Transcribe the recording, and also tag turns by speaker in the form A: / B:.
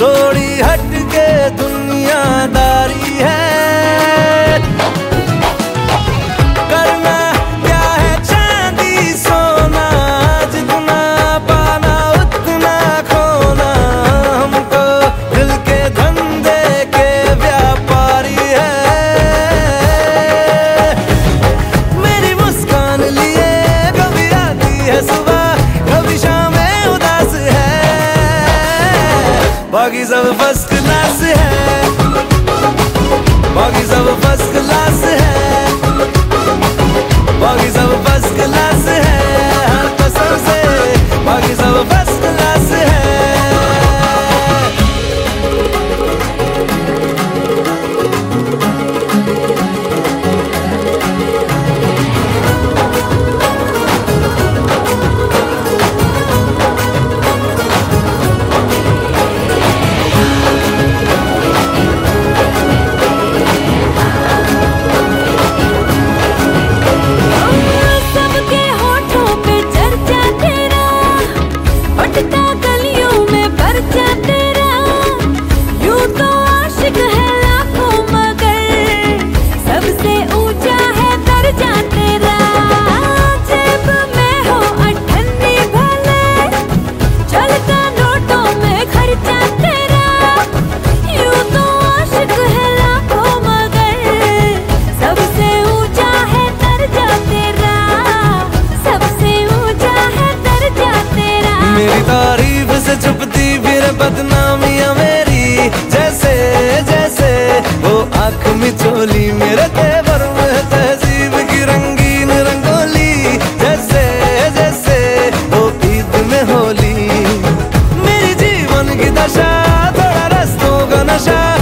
A: थोड़ी हटके दुनियादारी है। करना क्या है चांदी सोना, जितना पाना उतना खोना, हमको दिल के धंधे के व्यापारी है। मेरी मुस्कान लिए कभी आती है सुबह, कभी शाम में उदास है, बाकी सब फर्स्ट क्लास है, बाकी सब फर्स्ट क्लास है, बाकी सब फर्स्ट क्लास है, हर कसम से बाकी सब फर्स्ट क्लास है। मेरी तारीफ से छुपती फिर बदनामियां मेरी, जैसे जैसे वो आंख मिचोली मेरे तेवर में तहजीब की रंगीन रंगोली, जैसे जैसे वो ईद में होली। मेरी जीवन की दशा थोड़ा रस्तों का नशा,